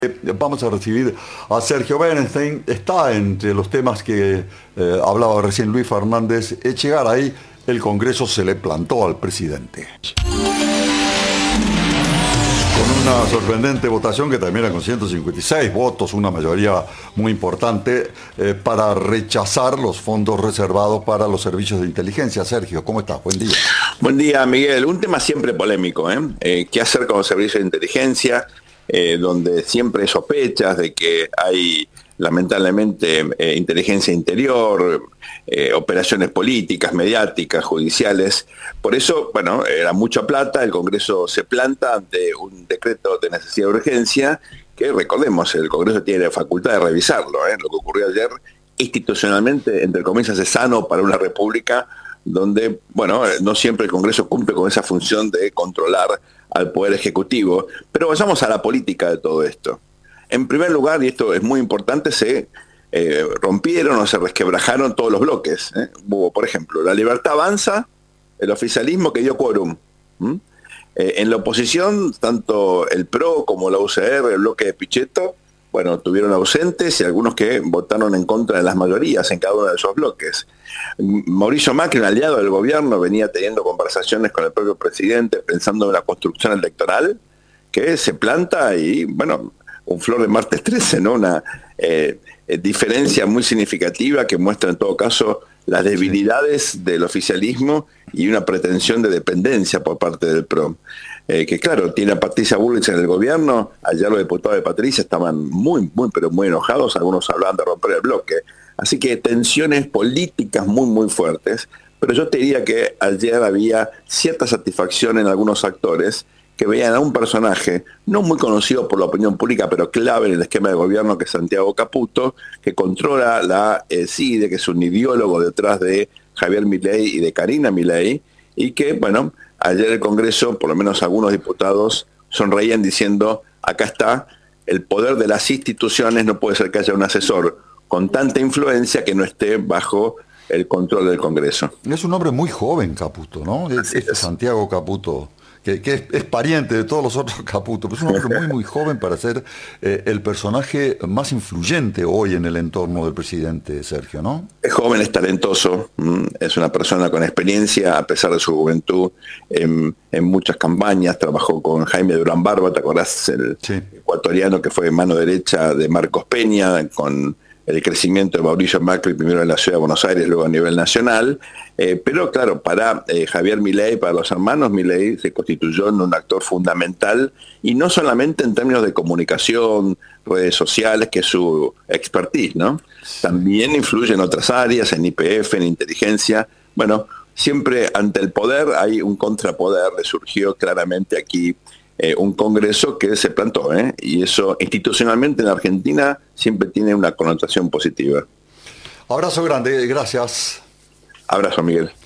Vamos a recibir a Sergio Bernstein. Está entre los temas que hablaba recién Luis Fernández. Llegar ahí, el Congreso se le plantó al presidente. Con una sorprendente votación que termina con 156 votos, una mayoría muy importante, para rechazar los fondos reservados para los servicios de inteligencia. Sergio, ¿cómo estás? Buen día. Buen día, Miguel. Un tema siempre polémico, ¿eh? ¿Qué hacer con los servicios de inteligencia? Donde siempre hay sospechas de que hay, lamentablemente, inteligencia interior, operaciones políticas, mediáticas, judiciales. Por eso, bueno, era mucha plata, el Congreso se planta ante un decreto de necesidad de urgencia, que recordemos, el Congreso tiene la facultad de revisarlo, ¿eh? Lo que ocurrió ayer, institucionalmente, entre comillas, es sano para una república donde, bueno, no siempre el Congreso cumple con esa función de controlar al Poder Ejecutivo. Pero vayamos a la política de todo esto. En primer lugar, y esto es muy importante, se rompieron o se resquebrajaron todos los bloques. Hubo, por ejemplo, La Libertad Avanza, el oficialismo que dio quórum. En la oposición, tanto el PRO como la UCR, el bloque de Pichetto, bueno, tuvieron ausentes y algunos que votaron en contra de las mayorías en cada uno de esos bloques. Mauricio Macri, un aliado del gobierno, venía teniendo conversaciones con el propio presidente pensando en la construcción electoral, que se planta y, bueno, un flor de martes 13, ¿no? Una diferencia muy significativa que muestra en todo caso las debilidades del oficialismo y una pretensión de dependencia por parte del PRO. Que claro, tiene a Patricia Bullrich en el gobierno. Ayer los diputados de Patricia estaban muy enojados, algunos hablaban de romper el bloque. Así que tensiones políticas muy fuertes, pero yo te diría que ayer había cierta satisfacción en algunos actores que veían a un personaje no muy conocido por la opinión pública, pero clave en el esquema de gobierno, que es Santiago Caputo, que controla la CIDE, que es un ideólogo detrás de Javier Milei y de Karina Milei, y que, bueno, ayer el Congreso, por lo menos algunos diputados, sonreían diciendo, acá está, el poder de las instituciones, no puede ser que haya un asesor con tanta influencia que no esté bajo el control del Congreso. Es un hombre muy joven, Caputo, ¿no? Este Santiago Caputo, que es pariente de todos los otros Caputo, pero es un hombre muy joven para ser el personaje más influyente hoy en el entorno del presidente, Sergio, ¿no? Es joven, es talentoso, es una persona con experiencia, a pesar de su juventud, en muchas campañas. Trabajó con Jaime Durán Barba, ¿te acordás? El ecuatoriano que fue mano derecha de Marcos Peña, con el crecimiento de Mauricio Macri, primero en la ciudad de Buenos Aires, luego a nivel nacional. Pero claro, para Javier Milei, para los hermanos Milei, se constituyó en un actor fundamental, y no solamente en términos de comunicación, redes sociales, que es su expertise, ¿no? También influye en otras áreas, en YPF, en inteligencia. Bueno, siempre ante el poder hay un contrapoder. Le surgió claramente aquí un Congreso que se plantó, y eso institucionalmente en Argentina siempre tiene una connotación positiva. Abrazo grande, gracias. Abrazo, Miguel.